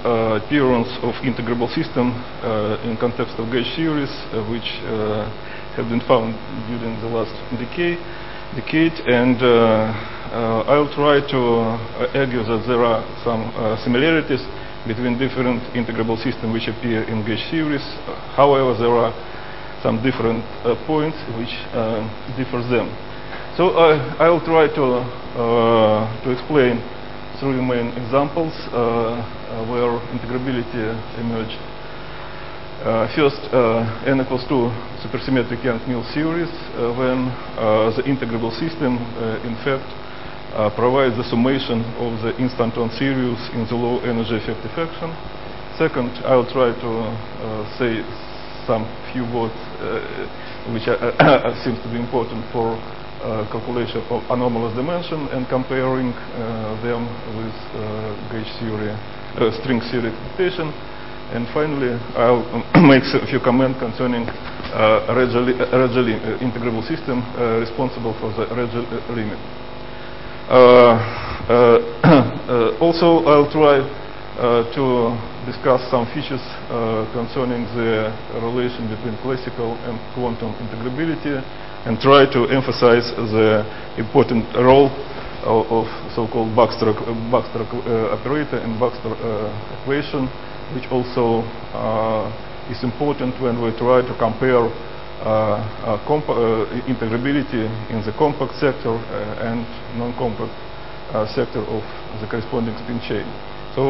appearance of integrable system in context of gauge theories, which have been found during the last decade, and I'll try to argue that there are some similarities between different integrable systems which appear in gauge theories. However, there are some different points which differ them. So I'll try to explain three main examples where integrability emerged. First, n equals 2 supersymmetric Young-Mills series, when the integrable system, in fact, provides the summation of the instanton series in the low energy effective action. Second, I'll try to say some few words which seems to be important for calculation of anomalous dimension and comparing them with gauge theory, string theory expectation. And finally, I'll make a few comments concerning integrable system responsible for the Regel limit. Also, I'll try to discuss some features concerning the relation between classical and quantum integrability, and try to emphasize the important role of so-called Baxter operator and Baxter equation, which also is important when we try to compare integrability in the compact sector and non-compact sector of the corresponding spin chain. So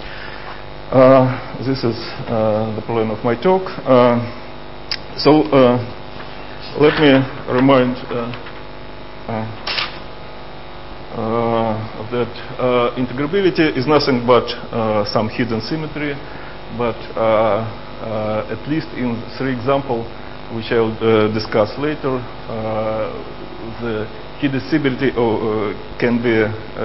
this is the plan of my talk. Let me remind that integrability is nothing but some hidden symmetry, but at least in three examples, which I will discuss later, the hidden symmetry can be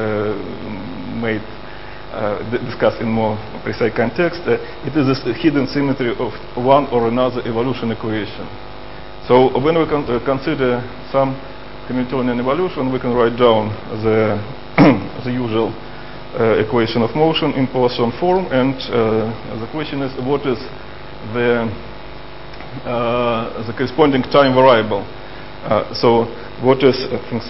discussed in more precise context. It is a hidden symmetry of one or another evolution equation. So when we consider some Hamiltonian evolution, we can write down the usual equation of motion in Poisson form, and the question is, what is the corresponding time variable? So what is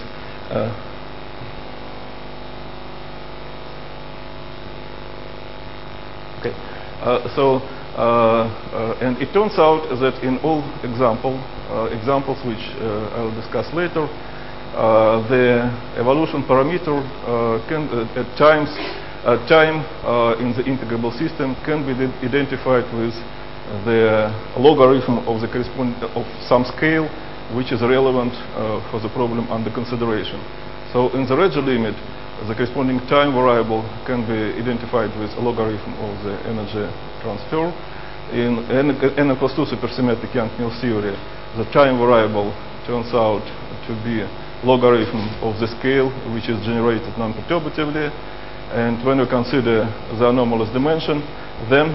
and it turns out that in all examples which I will discuss later, the evolution parameter can time in the integrable system can be identified with the logarithm of the of some scale which is relevant for the problem under consideration. So in the Regel limit, the corresponding time variable can be identified with a logarithm of the energy transfer. In n equals 2 supersymmetric Young-Mills theory, the time variable turns out to be logarithm of the scale which is generated non-perturbatively. And when we consider the anomalous dimension, then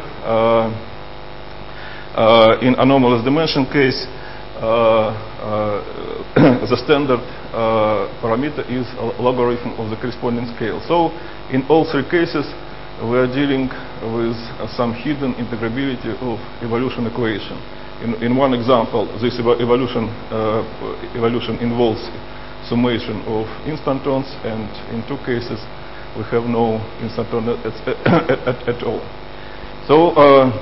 in anomalous dimension case, the standard parameter is a logarithm of the corresponding scale. So in all three cases, we are dealing with some hidden integrability of evolution equation. In one example, this evolution involves summation of instantons, and in two cases, we have no instanton at all. So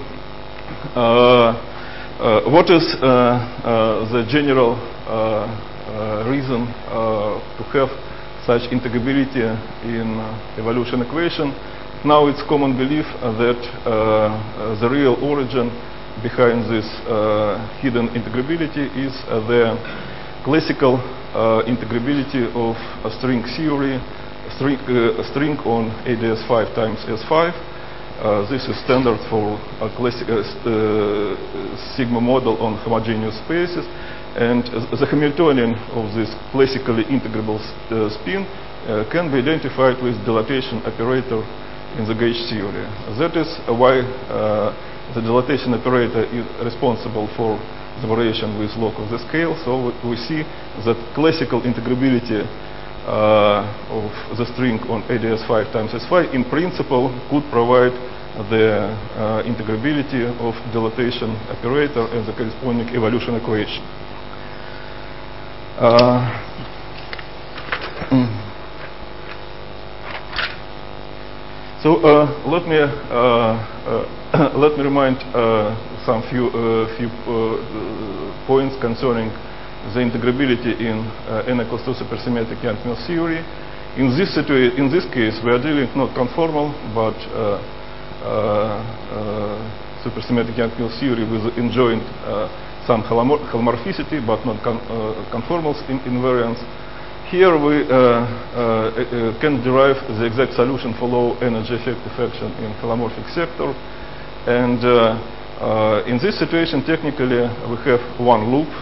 what is the general reason to have such integrability in evolution equation? Now it's common belief that the real origin behind this hidden integrability is the classical integrability of a string theory, string on ADS5 times S5. This is standard for a classic sigma model on homogeneous spaces, and the Hamiltonian of this classically integrable spin can be identified with dilatation operator in the gauge theory. That is why the dilatation operator is responsible for the variation with log of the scale. So we see that classical integrability of the string on ADS5 times S5 in principle could provide the integrability of dilatation operator and the corresponding evolution equation. So let me remind some few points concerning the integrability in n equals 2 supersymmetric Young-Mills theory. In this case, we are dealing not conformal but supersymmetric Young-Mills theory with enjoined some holomorphicity but not conformal invariance. Here we can derive the exact solution for low energy effective action in holomorphic sector, and in this situation technically we have one loop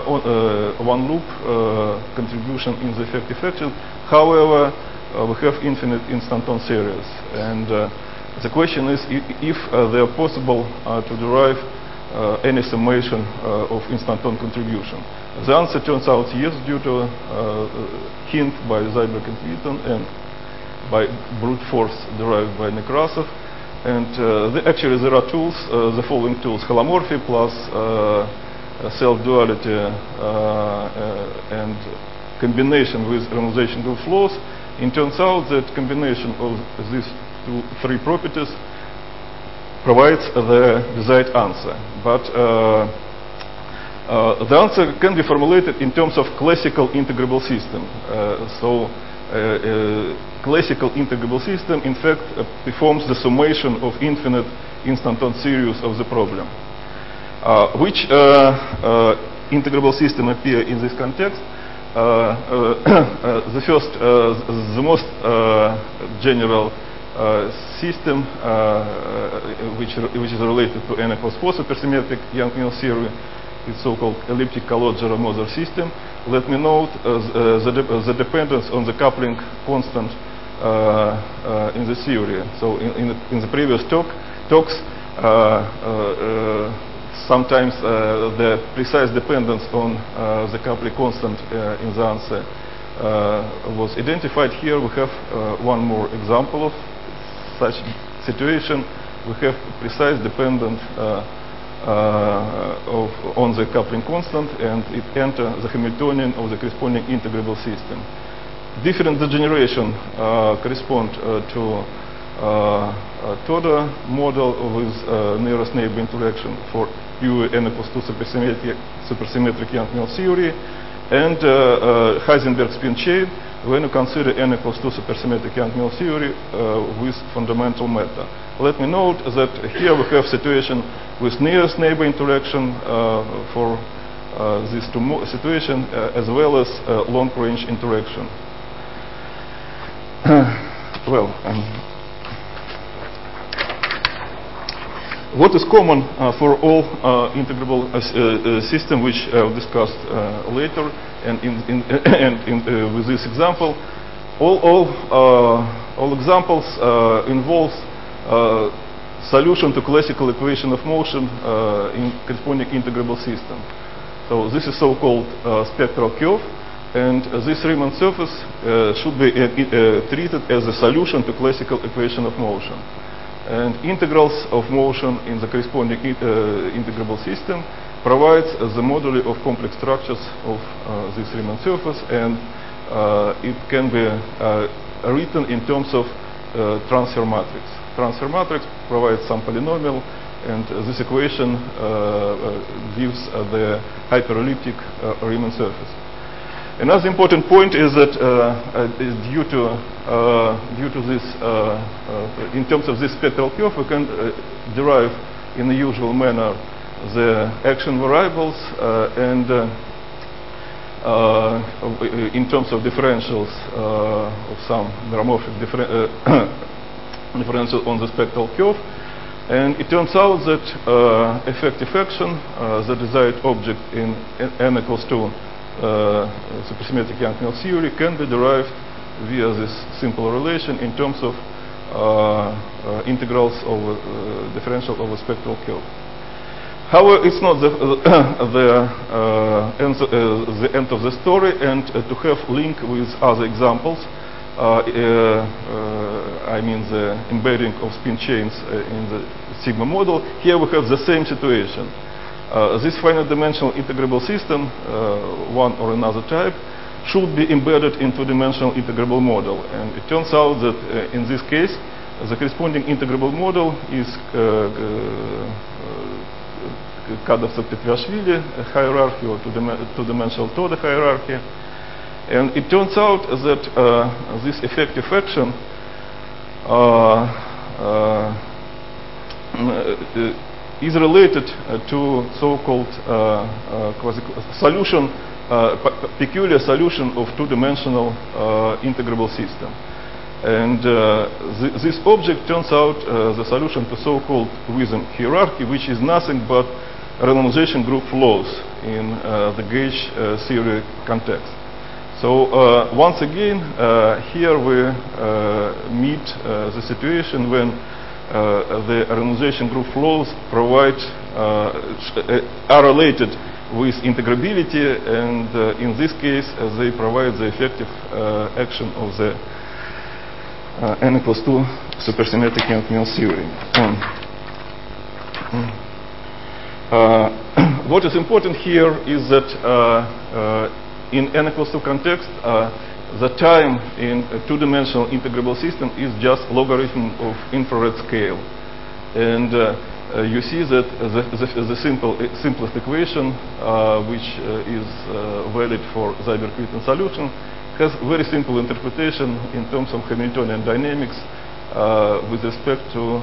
contribution in the effective action. However, we have infinite instanton series, and the question is if they are possible to derive any summation of instanton contribution. The answer turns out yes, due to hint by Zyberg and Witten and by brute force derived by Nekrasov. And actually there are tools, the following tools: holomorphy plus self-duality and combination with renormalization group flows. It turns out that combination of these three properties provides the desired answer. But the answer can be formulated in terms of classical integrable system. Classical integrable system, in fact, performs the summation of infinite instanton series of the problem. Which integrable system appear in this context? The most general system which is related to n equals 4 supersymmetric Young-Mills theory is so-called elliptic Calogero-Moser system. Let me note the dependence on the coupling constant in the theory. So in the previous talks, sometimes the precise dependence on the coupling constant in the answer was identified. Here we have one more example of such situation. We have precise dependent on the coupling constant, and it enters the Hamiltonian of the corresponding integrable system. Different degeneration correspond to Toda model with nearest neighbor interaction for pure n equals 2 supersymmetric Young-Mills theory, and Heisenberg spin chain when you consider n equals 2 supersymmetric Young-Mills theory with fundamental matter. Let me note that here we have situation with nearest neighbor interaction for these two situations, as well as long-range interaction. What is common for all integrable system, which I'll discuss later, and with this example, all examples involves solution to classical equation of motion in corresponding integrable system. So this is so-called spectral curve, and this Riemann surface should be treated as a solution to classical equation of motion. And integrals of motion in the corresponding integrable system provides the moduli of complex structures of this Riemann surface, and it can be written in terms of transfer matrix. Transfer matrix provides some polynomial, and this equation gives the hyperelliptic Riemann surface. Another important point is that due to this, in terms of this spectral curve, we can derive in the usual manner the action variables, and in terms of differentials of some meromorphic differential on the spectral curve. And it turns out that effective action, the desired object in n equals 2 supersymmetric Young-Mills theory, can be derived via this simple relation in terms of integrals over differential over spectral curve. However, it's not the end of the story, and to have link with other examples, I mean the embedding of spin chains in the sigma model. Here we have the same situation. This finite dimensional integrable system, one or another type, should be embedded in two-dimensional integrable model. And it turns out that in this case, the corresponding integrable model is Kadovtsov-Petriashvili hierarchy or two-dimensional Toda hierarchy. And it turns out that this effective action is related to so-called solution, peculiar solution of two-dimensional integrable system. And this object turns out the solution to so-called Wisen hierarchy, which is nothing but renormalization group flows in the gauge theory context. So once again, here we meet the situation when the renormalization group flows provide are related with integrability, and in this case, they provide the effective action of the n equals 2 supersymmetric Young-Mills theory. What is important here is that in n equals 2 context, the time in a two-dimensional integrable system is just logarithm of infrared scale. And you see that the simplest equation, which is valid for Seiberg-Witten solution, has very simple interpretation in terms of Hamiltonian dynamics with respect to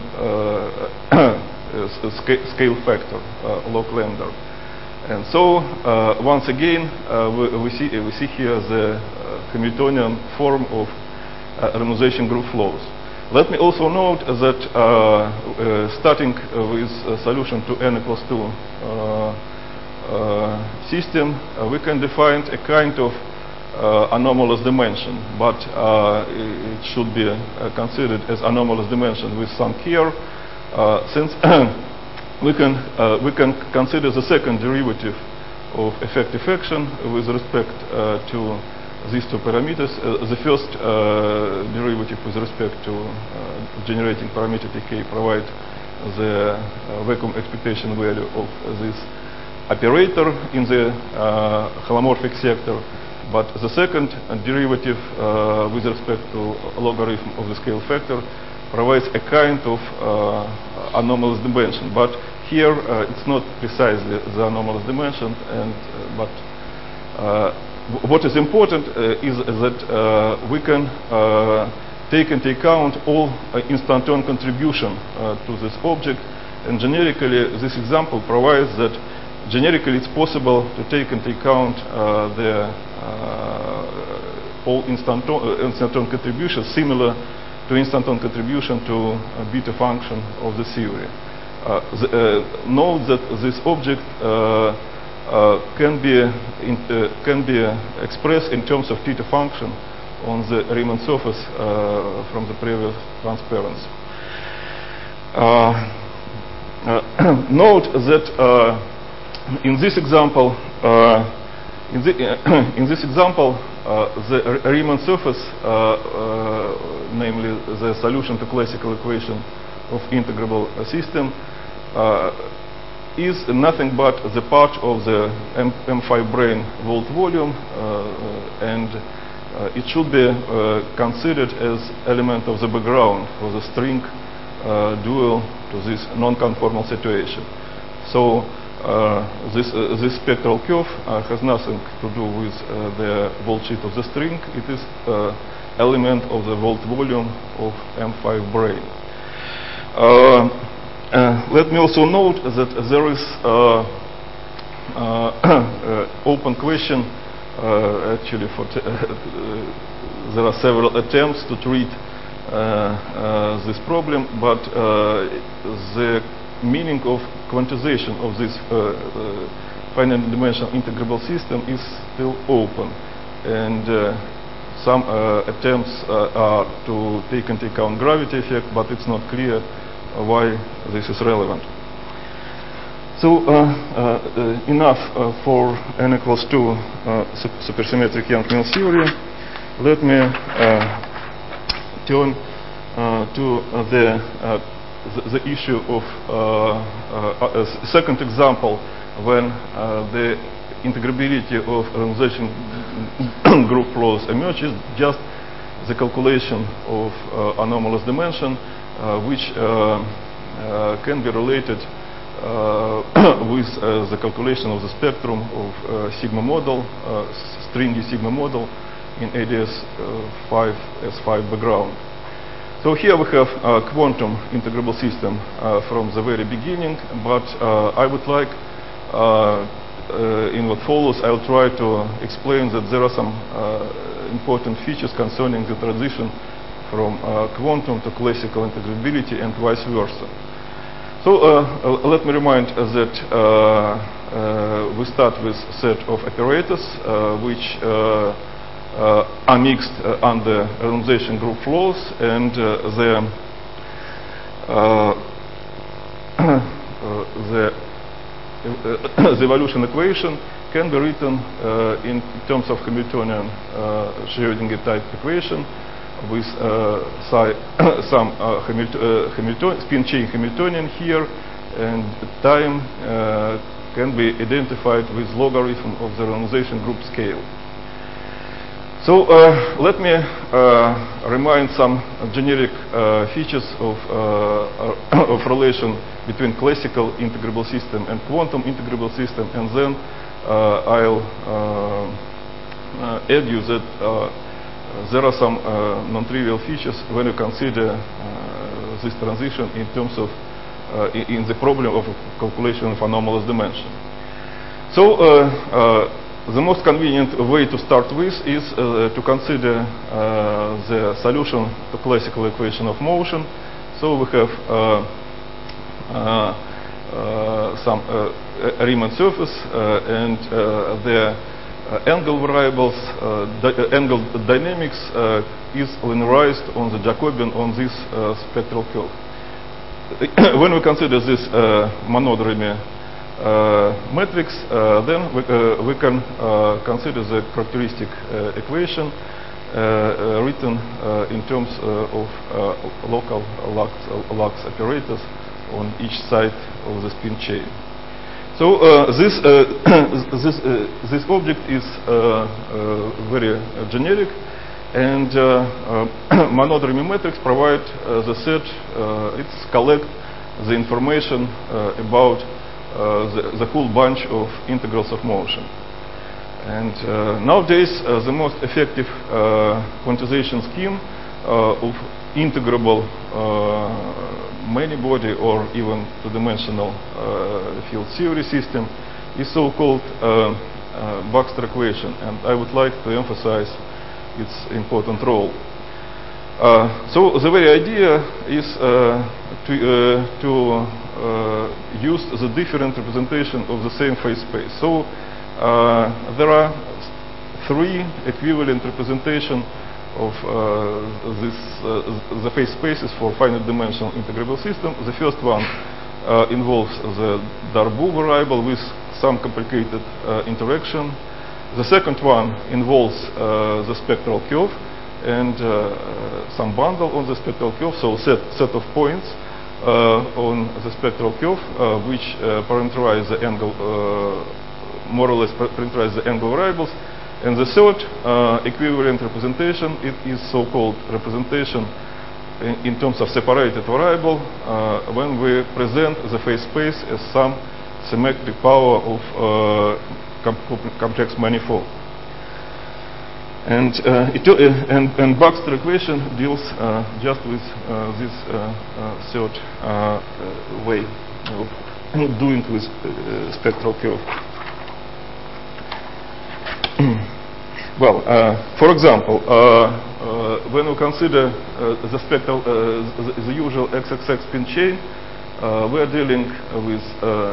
scale factor, log lambda. And so once again, we see here the Hamiltonian form of renormalization group flows. Let me also note that starting with a solution to n equals 2 system, we can define a kind of anomalous dimension, but it should be considered as anomalous dimension with some care, since we can consider the second derivative of effective action with respect to these two parameters. The first derivative with respect to generating parameter Tk provide the vacuum expectation value of this operator in the holomorphic sector. But the second derivative with respect to logarithm of the scale factor provides a kind of anomalous dimension. But here it's not precisely the anomalous dimension, and what is important is that we can take into account all instanton contribution to this object, and generically this example provides that generically it's possible to take into account the all instanton contributions similar to instanton contribution to a beta function of the theory. Note that this object can be expressed in terms of theta function on the Riemann surface from the previous transparency. Note that in this example, the Riemann surface, namely the solution to classical equation of integrable system, is nothing but the part of the M5 brane volt volume, and it should be considered as element of the background for the string dual to this non-conformal situation. So this spectral curve has nothing to do with the volt sheet of the string. It is element of the volt volume of M5 brane. Let me also note that there is open question. Actually, there are several attempts to treat this problem, but the meaning of quantization of this finite dimensional integrable system is still open, and some attempts are to take into account gravity effect, but it's not clear why this is relevant. So enough for n equals 2 supersymmetric Young-Mills theory. Let me turn to the issue of a second example when the integrability of randomization group flows emerges, just the calculation of anomalous dimension, which can be related with the calculation of the spectrum of sigma model, stringy sigma model in ADS5 S5 background. So here we have a quantum integrable system from the very beginning, but I would like, in what follows, I'll try to explain that there are some important features concerning the transition from quantum to classical integrability and vice versa. So let me remind that we start with a set of operators which are mixed under randomization group flows, and the evolution equation can be written in terms of Hamiltonian Schrödinger type equation with some spin chain Hamiltonian here, and time can be identified with logarithm of the randomization group scale. So let me remind some generic features of relation between classical integrable system and quantum integrable system, and then I'll argue that there are some non-trivial features when you consider this transition in terms of in the problem of calculation of anomalous dimension. So the most convenient way to start with is to consider the solution to classical equation of motion. So we have some Riemann surface and the angle variables, angle dynamics is linearized on the Jacobian on this spectral curve. When we consider this monodromy matrix, then we can consider the characteristic equation written in terms of local Lux operators on each side of the spin chain. So this object is very generic, and monodromy matrix provide the set. It's collect the information about the whole bunch of integrals of motion. And nowadays, the most effective quantization scheme of integrable many-body or even two-dimensional field theory system is so-called Baxter equation, and I would like to emphasize its important role. So the very idea is to use the different representation of the same phase space. So there are three equivalent representation of the phase spaces for finite dimensional integrable system. The first one involves the Darboux variable with some complicated interaction. The second one involves the spectral curve and some bundle on the spectral curve, so set of points on the spectral curve which parameterize the angle, more or less parameterize the angle variables. And the third equivalent representation, it is so-called representation in terms of separated variable when we present the phase space as some symmetric power of complex manifold. And Baxter equation deals just with this third way of doing with spectral curve. Well, for example, when we consider the spectral, the usual XXX spin chain, we are dealing with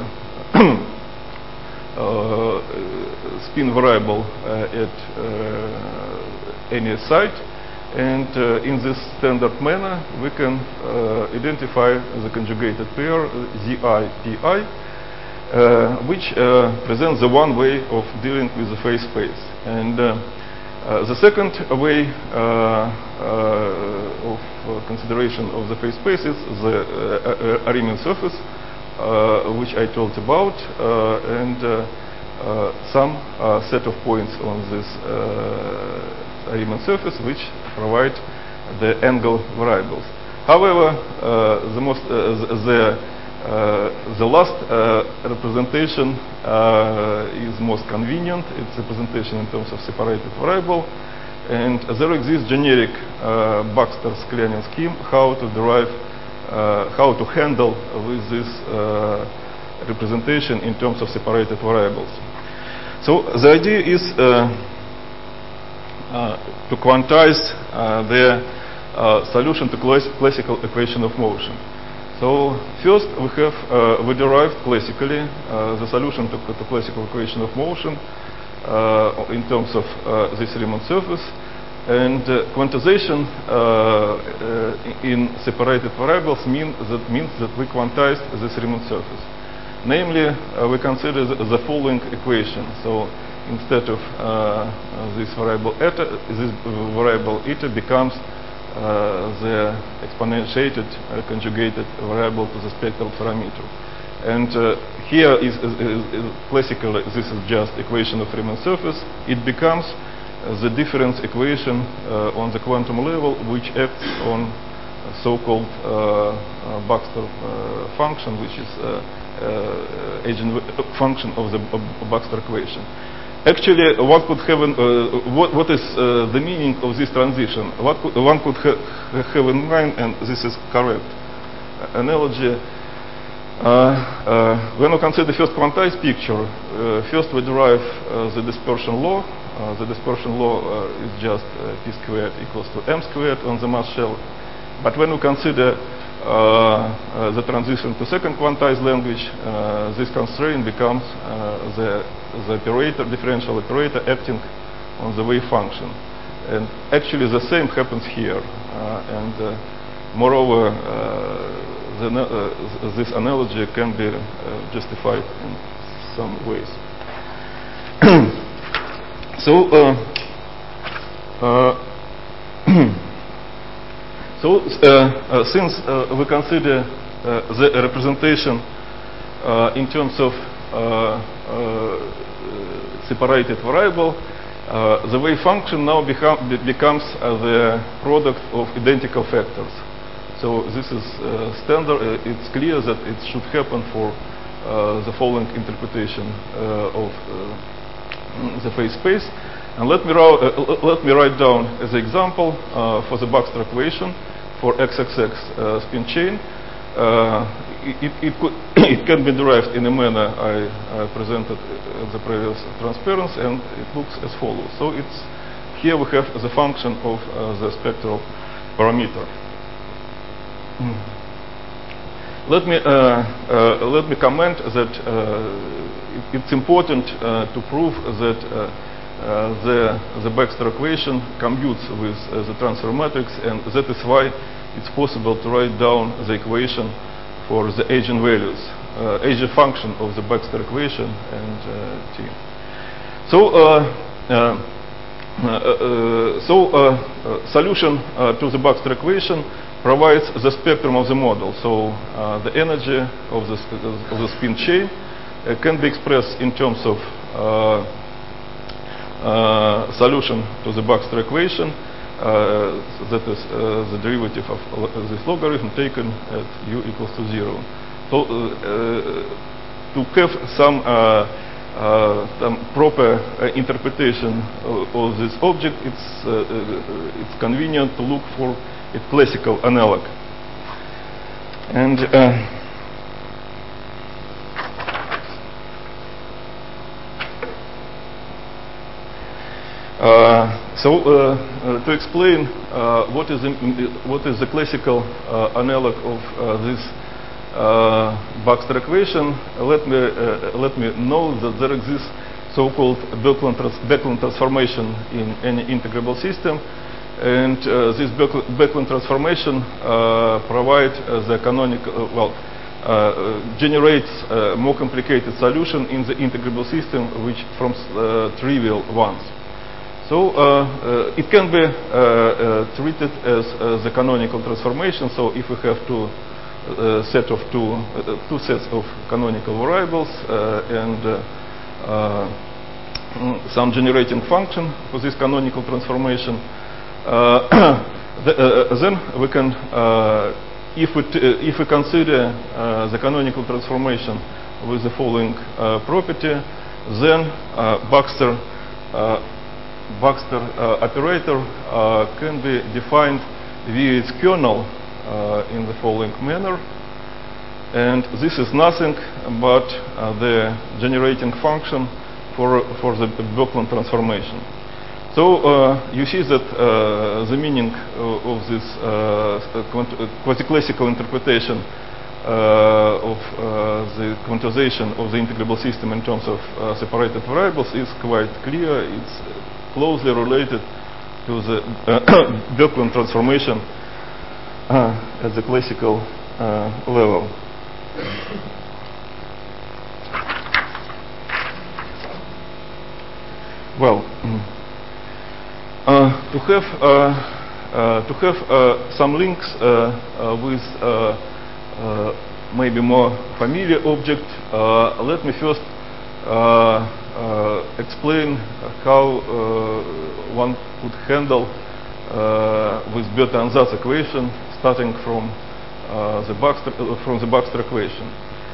spin variable at any site, and in this standard manner we can identify the conjugated pair ZI-PI, which presents the one way of dealing with the phase space. And The second way of consideration of the phase space is the Riemann surface, which I told about, and some set of points on this Riemann surface which provide the angle variables. However, the last representation is most convenient. It's representation in terms of separated variable, and there exists generic Baxter-Sklenin scheme how to derive, how to handle with this representation in terms of separated variables. So the idea is to quantize the solution to classical equation of motion. So first we derived classically the solution to classical equation of motion in terms of this Riemann surface, and quantization in separated variables means that we quantized this Riemann surface. Namely, we consider the following equation. So instead of this variable eta becomes the exponentiated conjugated variable to the spectral parameter. And here is classically this is just equation of Riemann surface. It becomes the difference equation on the quantum level, which acts on so-called Baxter function, which is function of the Baxter equation. Actually, one could have what is the meaning of this transition? One could have in mind, and this is correct analogy. When we consider first quantized picture, first we derive the dispersion law. The dispersion law is just p squared equals to m squared on the mass shell. But when we consider the transition to second quantized language, this constraint becomes the operator, differential operator acting on the wave function. And actually the same happens here. Moreover, this analogy can be justified in some ways. Since we consider the representation in terms of separated variable, the wave function now becomes the product of identical factors. So this is standard. It's clear that it should happen for the following interpretation of the phase space. And let me write down as an example for the Baxter equation for XXX spin chain. It can be derived in a manner I presented in the previous transparency, and it looks as follows. So it's here we have the function of the spectral parameter. Let me comment that it's important to prove that the Baxter equation commutes with the transfer matrix, and that is why it's possible to write down the equation for the eigenvalues, eigenfunction of the Baxter equation and T. Solution to the Baxter equation provides the spectrum of the model. So the energy of the spin chain can be expressed in terms of solution to the Baxter equation, that is the derivative of this logarithm taken at u equals to 0. So to have some proper interpretation of this object, it's convenient to look for its classical analog. And to explain what is the classical analog of this Baxter equation, let me know that there exists so-called Backlund transformation in any integrable system, and this Backlund transformation provides the canonical, generates a more complicated solution in the integrable system, which from trivial ones. So it can be treated as the canonical transformation. So if we have two sets of canonical variables and some generating function for this canonical transformation, then we can, if we consider the canonical transformation with the following property, then Baxter operator can be defined via its kernel in the following manner. And this is nothing but the generating function for the Birkeland transformation. So you see that the meaning of this quasi-classical interpretation of the quantization of the integrable system in terms of separated variables is quite clear. It's closely related to the Birkeland transformation at the classical level. Well, to have some links with maybe more familiar object, let me first explain how one could handle with Bertrand-Zatz equation, starting from the Baxter equation.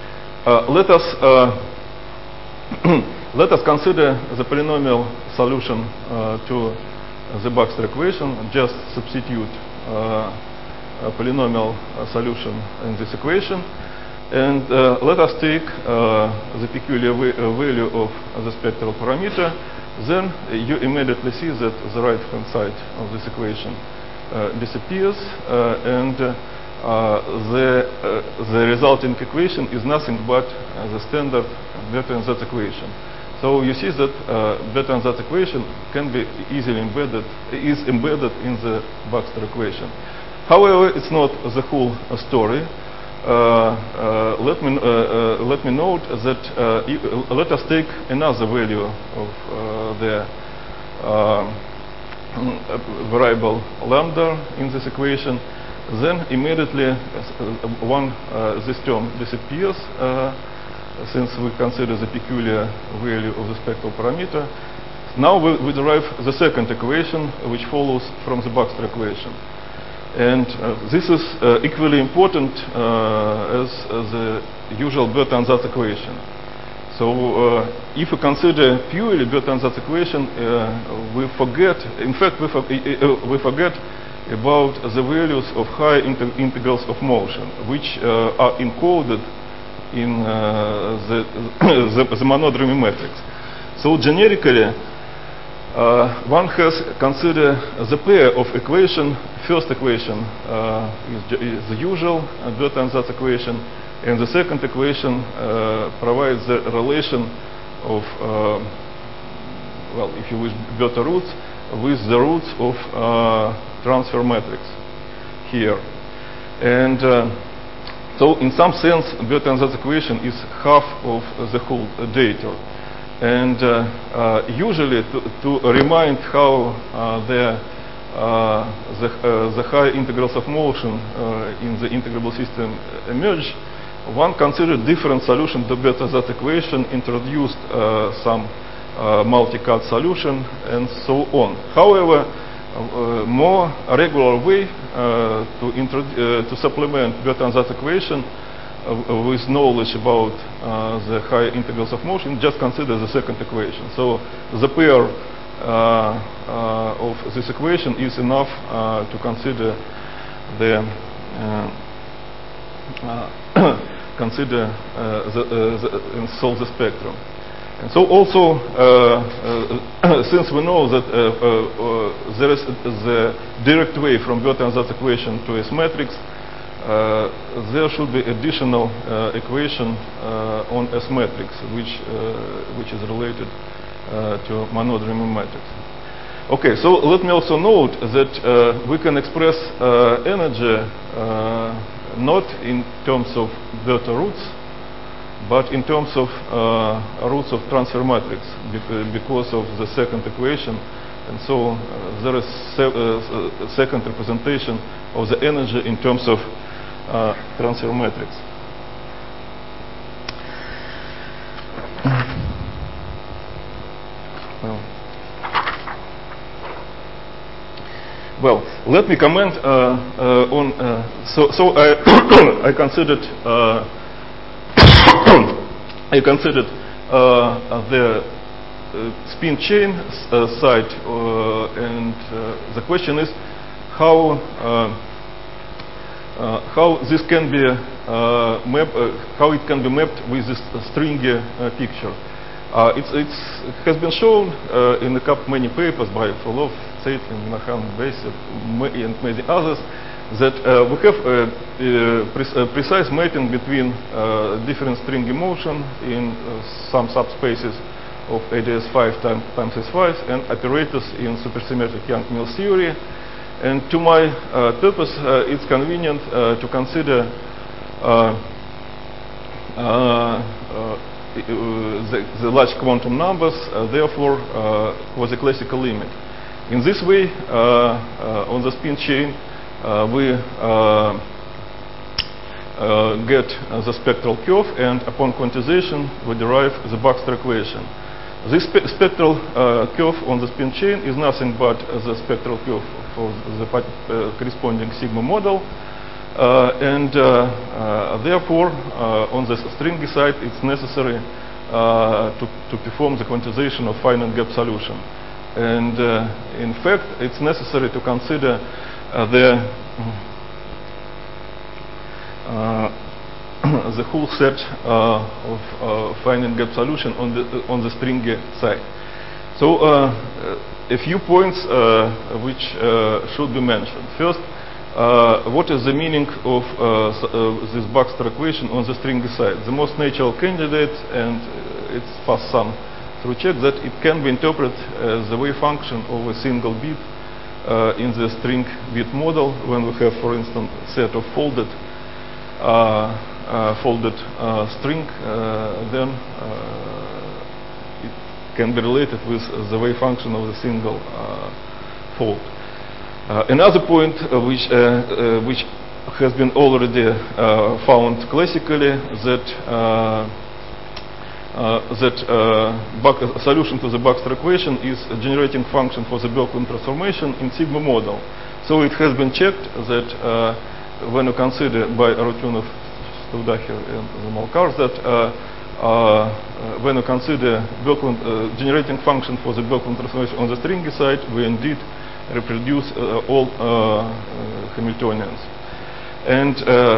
Let us consider the polynomial solution to the Baxter equation. Just substitute a polynomial solution in this equation, and let us take the peculiar value of the spectral parameter. Then you immediately see that the right-hand side of this equation disappears, and the resulting equation is nothing but the standard Bertrand-Zatz equation. So you see that Bertrand-Zatz equation can be easily embedded in the Baxter equation. However, it's not the whole story. Let me note that let us take another value of the variable lambda in this equation. Then immediately this term disappears, since we consider the peculiar value of the spectral parameter. Now we derive the second equation, which follows from the Baxter equation. And this is equally important as the usual Bertrand-Zatz equation. So if we consider purely Bertrand-Zatz equation, we forget about the values of high integrals of motion, which are encoded in the monodromy matrix. So generically, one has considered the pair of equation. First equation is the usual Bertrand-Zatz equation, and the second equation provides the relation of, well, if you wish, Berta roots with the roots of transfer matrix here. And so in some sense, Bertrand-Zatz equation is half of the whole data. And usually to remind how the high integrals of motion in the integrable system emerge, one considered different solution to Bertrand-Zatz equation, introduced some multi-cut solution, and so on. However, more regular way to supplement Bertrand-Zatz equation with knowledge about the high integrals of motion, just consider the second equation. So the pair of this equation is enough to consider the and solve the spectrum. And so also, since we know that there is the direct way from Bertrand-Zatz equation to S matrix, there should be additional equation on S matrix, which is related to monodromy matrix. Okay, so let me also note that we can express energy not in terms of Berta roots, but in terms of roots of transfer matrix, because of the second equation, And so there is a second representation of the energy in terms of transfer matrix. Well, let me comment on. So I considered the spin chain side, and the question is how this can be how it can be mapped with this stringy picture. It has been shown in many papers by Frolov, Zeitlin, Minahan, Besset, and many others that we have a precise mapping between different stringy motion in some subspaces of ADS5 times S5 and operators in supersymmetric Young-Mills theory. And to my purpose, it's convenient to consider the large quantum numbers, therefore, for the classical limit. In this way, on the spin chain, we get the spectral curve, and upon quantization, we derive the Baxter equation. This spectral curve on the spin chain is nothing but the spectral curve for the corresponding sigma model. And therefore, on the stringy side, it's necessary to perform the quantization of finite gap solution. And in fact, it's necessary to consider the whole set of finite gap solution on the stringy side. So a few points which should be mentioned. First, what is the meaning of this Baxter equation on the stringy side? The most natural candidate, and it's passed some through check, that it can be interpreted as the wave function of a single bit in the string bit model when we have, for instance, a set of folded string, then it can be related with the wave function of the single fold. Another point which has been already found classically, that solution to the Baxter equation is a generating function for the Birkeland transformation in sigma model. So it has been checked that when you consider by Arutyunov, Staudacher, and the Malkars, that when you consider Birkeland generating function for the Birkeland transformation on the stringy side, we indeed reproduce all Hamiltonians. And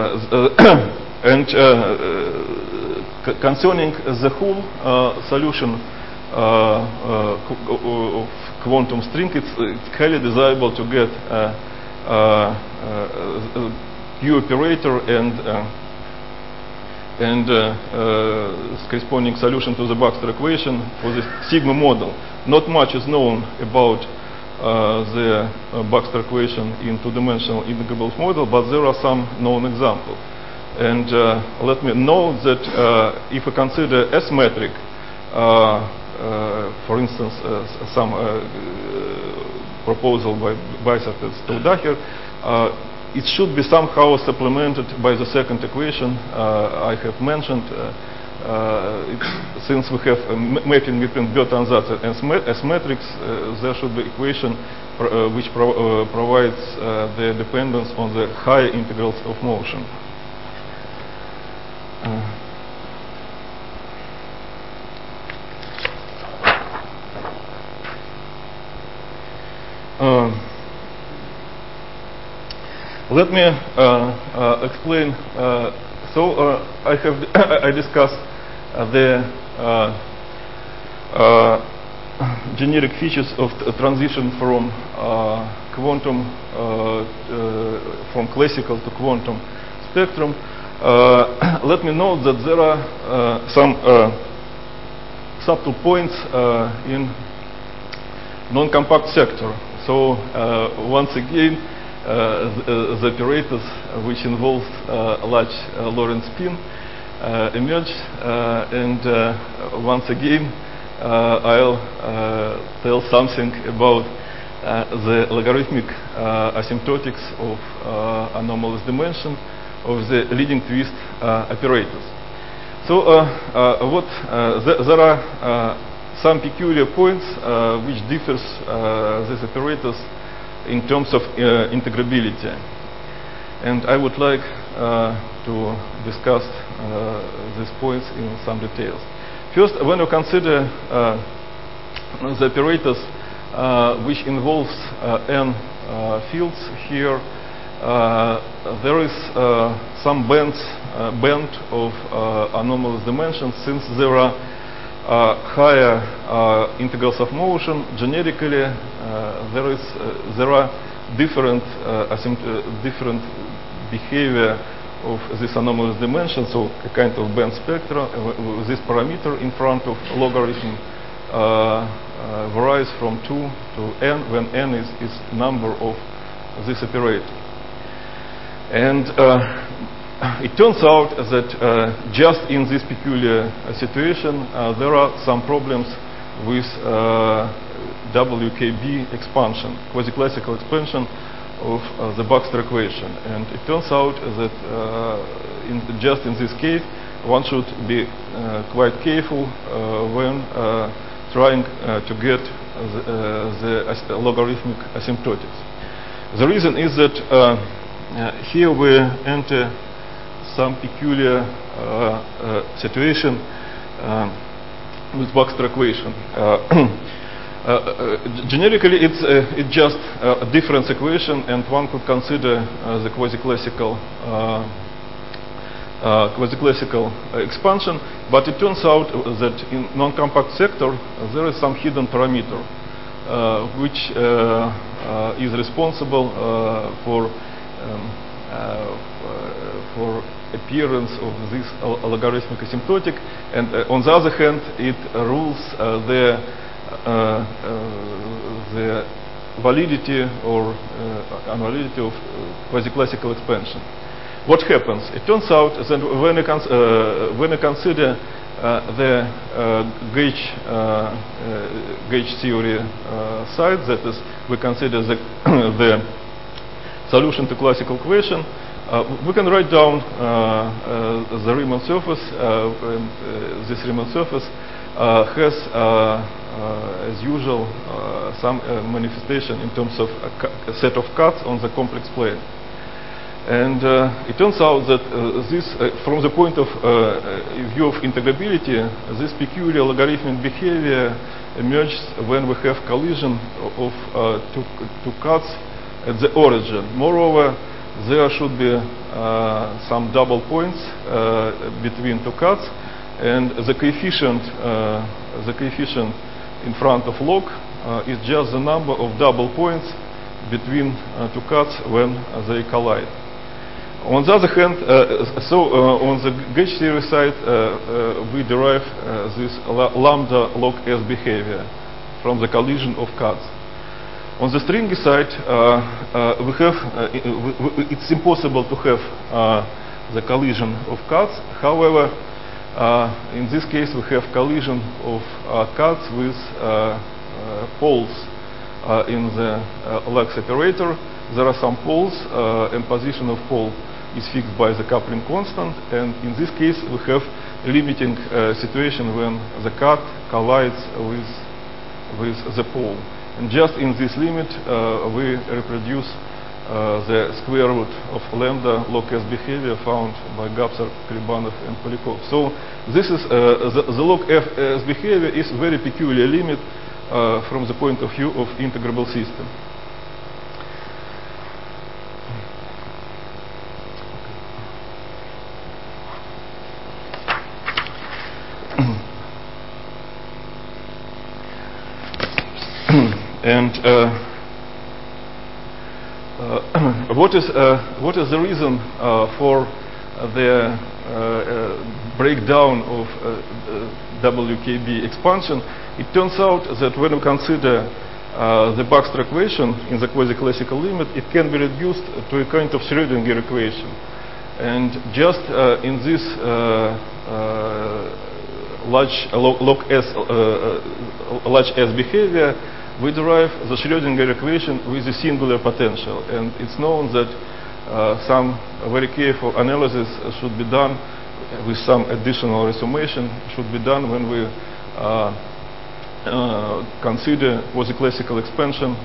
concerning the whole solution of quantum string, it's highly desirable to get Q operator and corresponding solution to the Baxter equation for this sigma model. Not much is known about the Baxter equation in two-dimensional integrable model, but there are some known examples. And let me note that if we consider S metric, for instance, some proposal by Weissert and Staudacher, it should be somehow supplemented by the second equation I have mentioned. Since we have a mapping between Bertansatz and S metrics, there should be equation which provides the dependence on the higher integrals of motion. Let me explain. I discussed the generic features of transition from quantum, from classical to quantum spectrum. Let me note that there are some subtle points in non-compact sector. So once again, the operators which involve a large Lorentz spin emerge, and once again I'll tell something about the logarithmic asymptotics of anomalous dimension of the leading twist operators. So there are some peculiar points which differs these operators in terms of integrability, and I would like to discuss these points in some details. First, when you consider the operators which involves n fields here, there is some band of anomalous dimensions. Since there are higher integrals of motion, generically there are different behavior of this anomalous dimension, so a kind of band spectra. This parameter in front of logarithm varies from 2 to n, when n is number of this operator. And it turns out that just in this peculiar situation, there are some problems with WKB expansion, quasi-classical expansion of the Baxter equation. And it turns out that just in this case, one should be quite careful when trying to get the logarithmic asymptotics. The reason is that here we enter some peculiar situation with Baxter equation. Generically, it's just a difference equation, and one could consider the quasi-classical expansion. But it turns out that in non-compact sector there is some hidden parameter which is responsible for appearance of this logarithmic asymptotic, and on the other hand, it rules the validity or unvalidity of quasi-classical expansion. What happens? It turns out that when you consider the gauge theory side, that is, we consider the solution to classical equation, we can write down the Riemann surface. This Riemann surface has, as usual, some manifestation in terms of a set of cuts on the complex plane. And it turns out that this, from the point of view of integrability, this peculiar logarithmic behavior emerges when we have collision of two cuts at the origin. Moreover, there should be some double points between two cuts, and the coefficient in front of log is just the number of double points between two cuts when they collide. On the other hand, on the gauge theory side, we derive this lambda log S behavior from the collision of cuts. On the stringy side, it's impossible to have the collision of cuts. However, in this case, we have collision of cuts with poles in the Lax operator. There are some poles, and position of pole is fixed by the coupling constant. And in this case, we have a limiting situation when the cut collides with the pole. And just in this limit, we reproduce the square root of lambda log S behavior found by Gapsar, Kribanov, and Polyakov. So this is the log S behavior is very peculiar limit from the point of view of integrable system. And what is the reason for the breakdown of WKB expansion? It turns out that when we consider the Baxter equation in the quasi-classical limit, it can be reduced to a kind of Schrödinger equation. And just in this large S behavior, we derive the Schrödinger equation with a singular potential. And it's known that some very careful analysis should be done with some additional resummation should be done when we consider quasi-classical expansion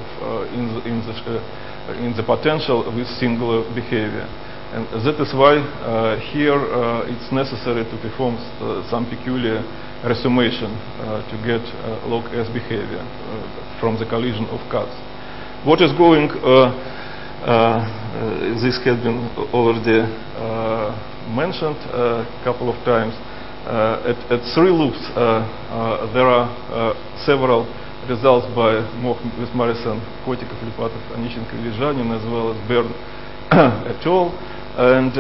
in the potential with singular behavior. And that is why here it's necessary to perform some peculiar resummation to get log S behavior from the collision of cuts. What is going, this has been already mentioned a couple of times. At 3 loops, there are several results by Moch with Morrison, Kotikov, Lipatov, Anichenko, Vilizhanin, as well as Bern et al. And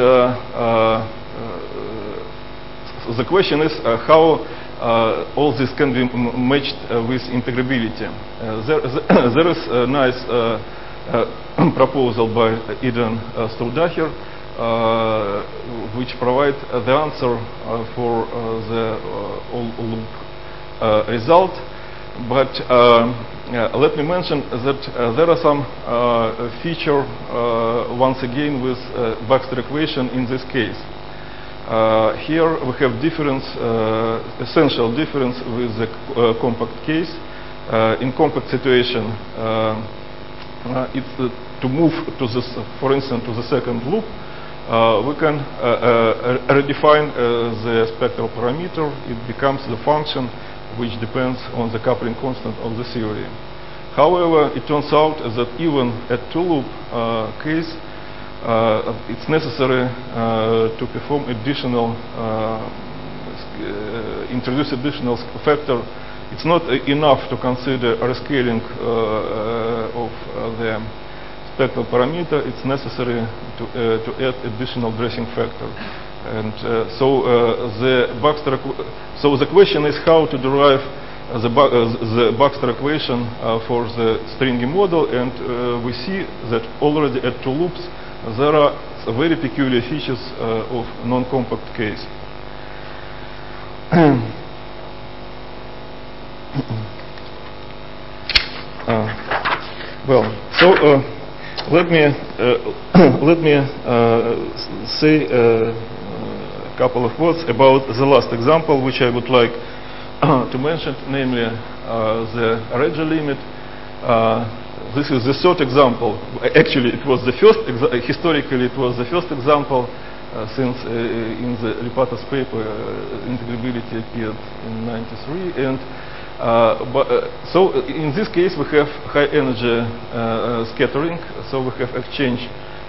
the question is how all this can be matched with integrability. There is a nice proposal by Eden Strudacher, which provide the answer for the all-loop result. But let me mention that there are some feature once again with Baxter equation in this case. Here we have difference, essential difference with the compact case. In compact situation, it's to move to this, for instance, to the second loop. We can redefine the spectral parameter. It becomes the function which depends on the coupling constant of the theory. However, it turns out that even at 2-loop case, it's necessary to perform additional, introduce additional factor. It's not enough to consider rescaling of the spectral parameter. It's necessary to add additional dressing factor. And so the question is how to derive the Baxter equation for the stringy model, and we see that already at 2 loops there are very peculiar features of non-compact case. Well, so let me say a couple of words about the last example, which I would like to mention, namely the Regge limit. This is the third example. Actually, it was the first. Historically, it was the first example, since in the Lipatov's paper, integrability appeared in '93. And so in this case, we have high energy scattering. So we have exchange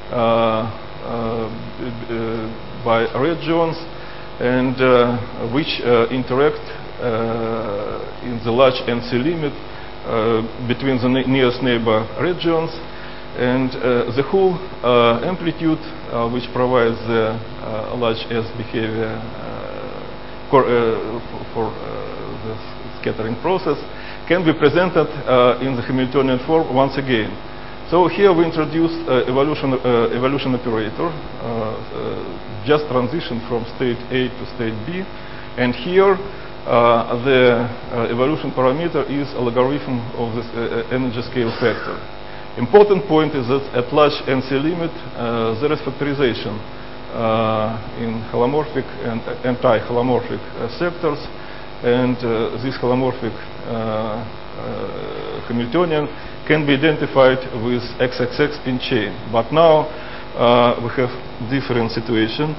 by regions, and which interact in the large NC limit between the nearest neighbor regions, and the whole amplitude which provides the large S behavior for the scattering process can be presented in the Hamiltonian form once again. So here we introduce evolution operator, just transition from state A to state B, and here the evolution parameter is a logarithm of this energy scale factor. Important point is that at large NC limit there is factorization in holomorphic and anti-holomorphic sectors, and this holomorphic Hamiltonian can be identified with XXX spin chain. But now we have different situation.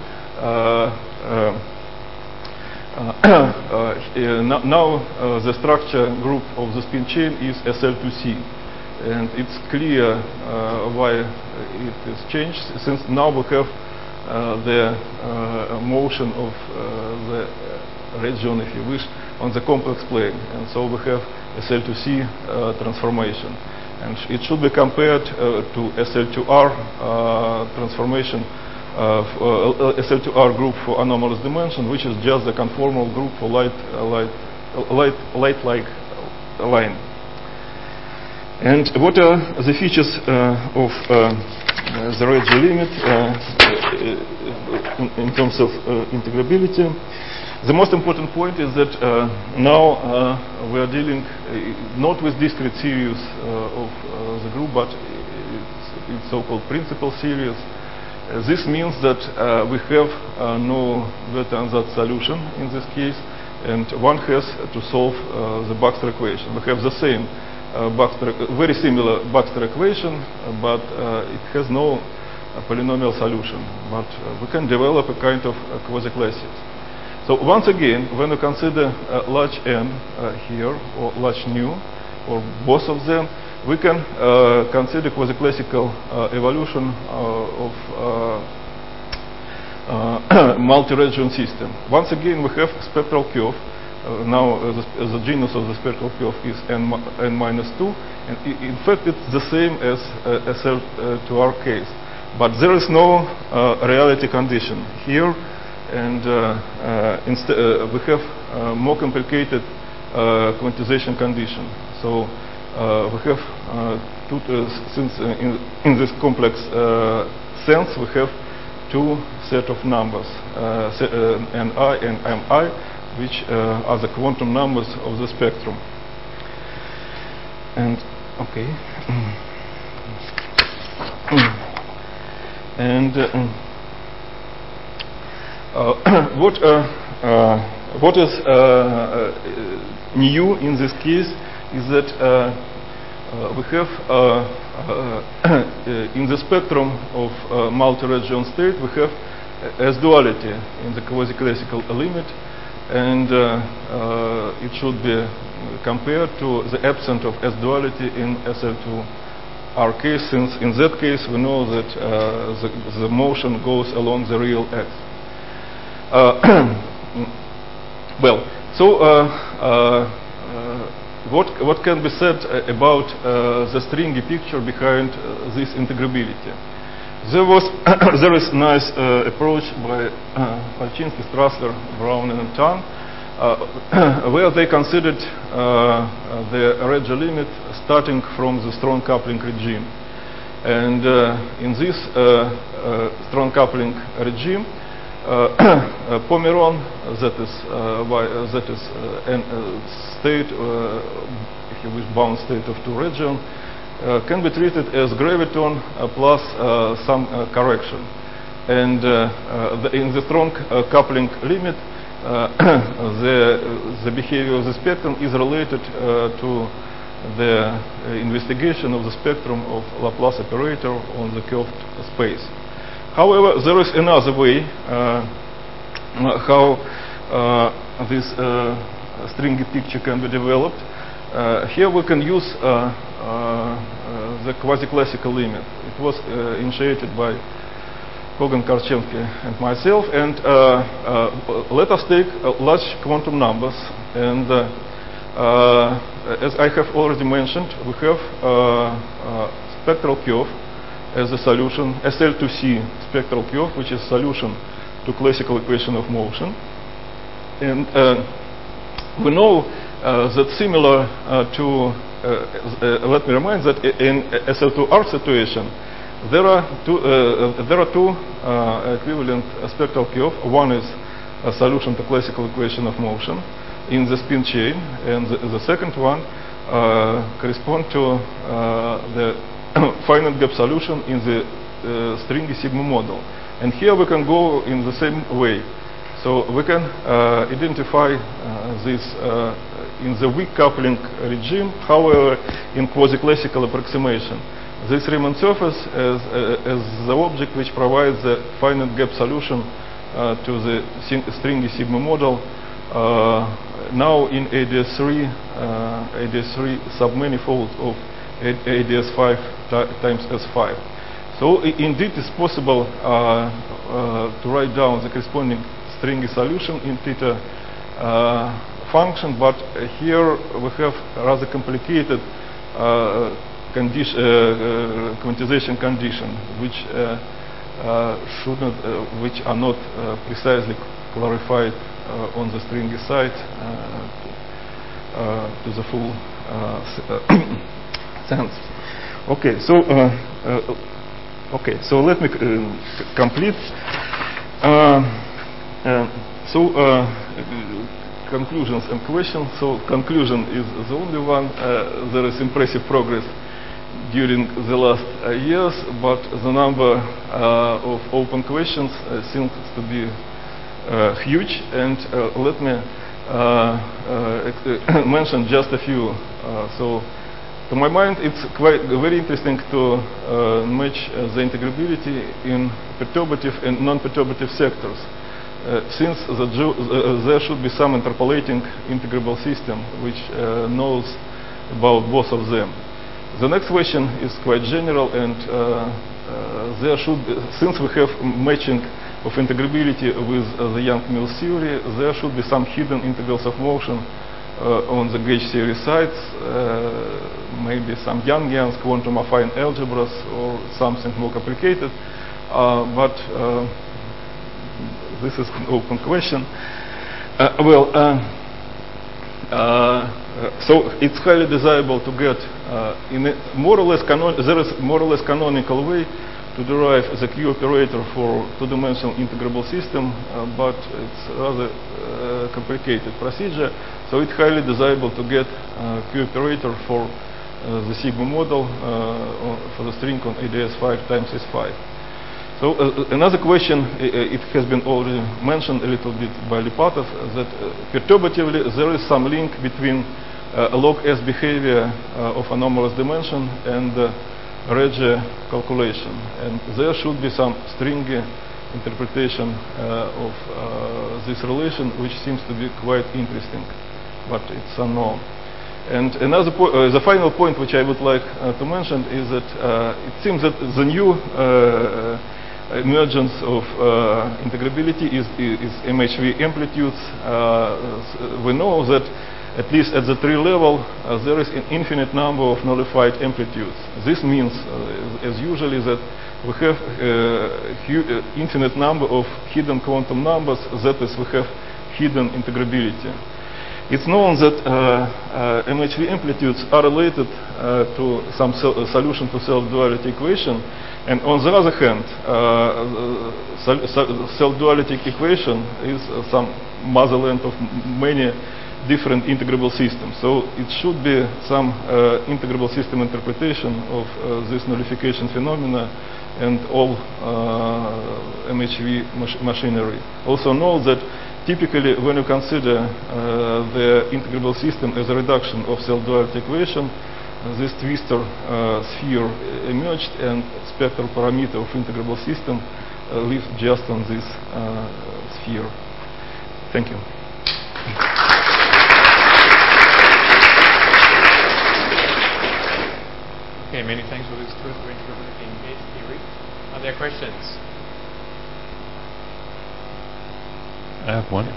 Now the structure group of the spin chain is SL2C, and it's clear why it is changed, since now we have the motion of the region, if you wish, on the complex plane, and so we have SL2C transformation, and it should be compared to SL2R transformation of SL2R group for anomalous dimension, which is just the conformal group for light-like line. And what are the features of the Regge limit in terms of integrability? The most important point is that now we are dealing not with discrete series of the group, but it's so-called principal series. This means that we have no Werth-Ansatz solution in this case, and one has to solve the Baxter equation. We have the same very similar Baxter equation, but it has no polynomial solution. But we can develop a kind of quasi-classics. So once again, when we consider large N here, or large nu, or both of them, we can consider quasi-classical evolution of multi-region system. Once again, we have spectral curve. Now the genus of the spectral curve is n minus 2, and in fact it's the same as SL2R case. But there is no reality condition here. And instead, we have more complicated quantization condition. So we have since in this complex sense we have two set of numbers, Ni and Mi, which are the quantum numbers of the spectrum. And okay, and. What is new in this case is that we have in the spectrum of multi-region state we have S-duality in the quasi-classical limit, and it should be compared to the absence of S-duality in SL2R case, since in that case we know that the motion goes along the real axis. Well, so what can be said about the stringy picture behind this integrability? There is nice approach by Falczynski, Strassler, Brown, and Tan, where they considered the Regge limit starting from the strong coupling regime, and in this strong coupling regime. Pomeron, that is state, if you wish, bound state of two regions, can be treated as graviton plus some correction. And in the strong coupling limit, the behavior of the spectrum is related to the investigation of the spectrum of Laplace operator on the curved space. However, there is another way how this stringy picture can be developed. Here we can use the quasi-classical limit. It was initiated by Kogan, Karchensky, and myself. And let us take large quantum numbers. And as I have already mentioned, we have spectral curve as a solution, SL2C spectral curve, which is a solution to classical equation of motion. And we know that similar to, let me remind that in SL2R situation, there are two equivalent spectral curve. One is a solution to classical equation of motion in the spin chain, and the second one correspond to the finite gap solution in the stringy sigma model. And here we can go in the same way. So we can identify this in the weak coupling regime, however, in quasi-classical approximation. This Riemann surface as the object which provides the finite gap solution to the stringy sigma model now in ADS3 submanifold of ADS5 times S5. So indeed it's possible to write down the corresponding stringy solution in theta function, but here we have rather complicated quantization condition which which are not precisely clarified on the stringy side to the full sense. Okay, so let me complete. conclusions and questions. So conclusion is the only one. There is impressive progress during the last years, but the number of open questions seems to be huge. And let me mention just a few. So to my mind, it's quite very interesting to match the integrability in perturbative and non-perturbative sectors, since there should be some interpolating integrable system which knows about both of them. The next question is quite general, and there should be, since we have matching of integrability with the Yang-Mills theory, there should be some hidden integrals of motion on the gauge theory sides, maybe some Yang-Yang quantum affine algebras or something more complicated, but this is an open question. So it's highly desirable to get in a more or less there is more or less canonical way to derive the Q operator for two-dimensional integrable system, but it's rather complicated procedure. So it's highly desirable to get Q operator for the sigma model for the string on ADS5 times S5. So another question, it has been already mentioned a little bit by Lipatov, that perturbatively there is some link between log S behavior of anomalous dimension and Regge calculation, and there should be some stringy interpretation of this relation, which seems to be quite interesting, but it's unknown. And another the final point which I would like to mention is that it seems that the new emergence of integrability is MHV amplitudes. We know that at least at the tree level, there is an infinite number of nullified amplitudes. This means, as usually, that we have infinite number of hidden quantum numbers, that is, we have hidden integrability. It's known that MHV amplitudes are related to some solution to self-duality equation, and on the other hand, self-duality equation is some motherland of many different integrable systems. So it should be some integrable system interpretation of this nullification phenomena and all MHV machinery. Also know that typically when you consider the integrable system as a reduction of self-duality equation, this twistor sphere emerged, and spectral parameter of integrable system lives just on this sphere. Thank you. Okay, many thanks for this tour through integrability in gauge theory. Are there questions? I have one.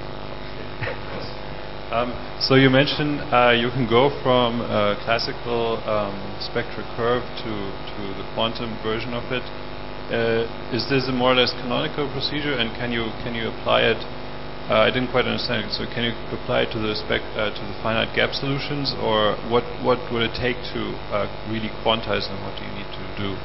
So you mentioned you can go from a classical spectral curve to the quantum version of it. Is this a more or less canonical procedure, and can you apply it? I didn't quite understand it. So can you apply it to the finite gap solutions, or what would it take to really quantize them? What do you need to do?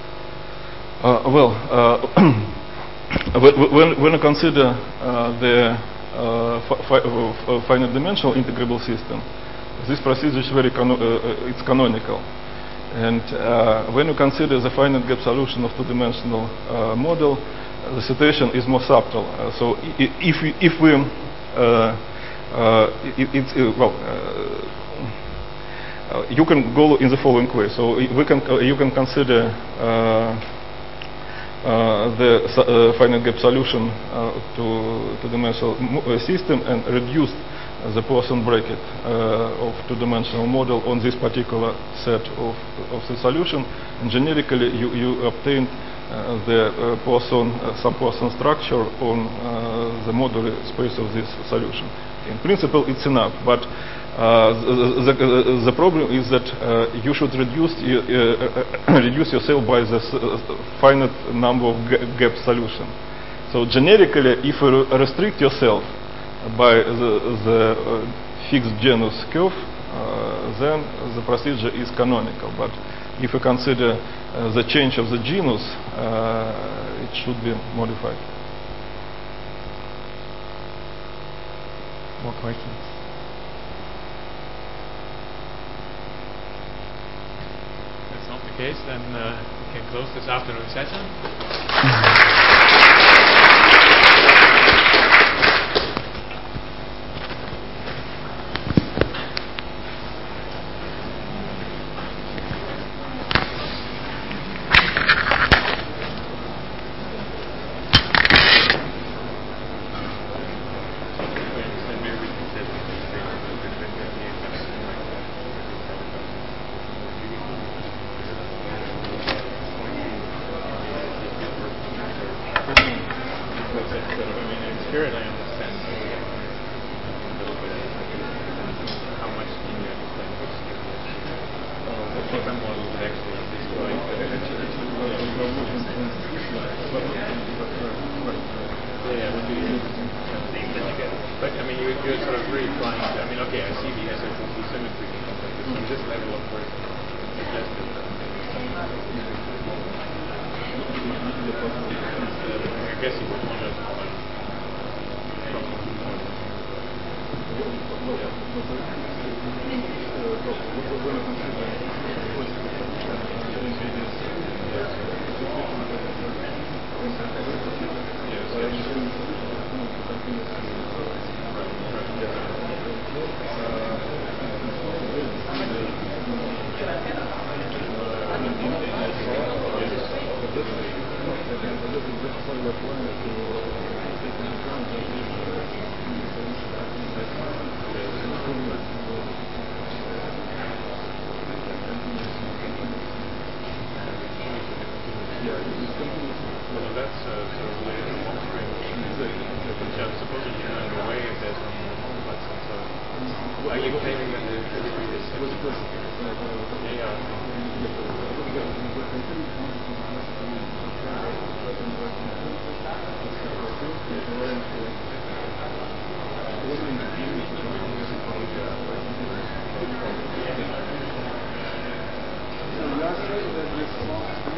When you consider the finite dimensional integrable system, this procedure is very it's canonical. And when you consider the finite gap solution of two-dimensional model, the situation is more subtle. So if we you can go in the following way. So you can consider the finite gap solution to two-dimensional system and reduce the Poisson bracket of two-dimensional model on this particular set of the solution, and generically you obtain the some Poisson structure on the modular space of this solution. In principle, it's enough, but the problem is that you should reduce yourself by the finite number of gap solution. So generically, if you restrict yourself by the fixed genus curve, then the procedure is canonical. But if you consider the change of the genus, it should be modified. More questions? case, then we can close this afternoon session. Spirit, I understand a little bit how much do you understand which the program model would actually describe yeah, would be interesting. But I mean, you're sort of really trying to, I mean, okay, I see the SFC symmetry and stuff like this. From this level of work, it's less different. I guess you would want to So you are saying that this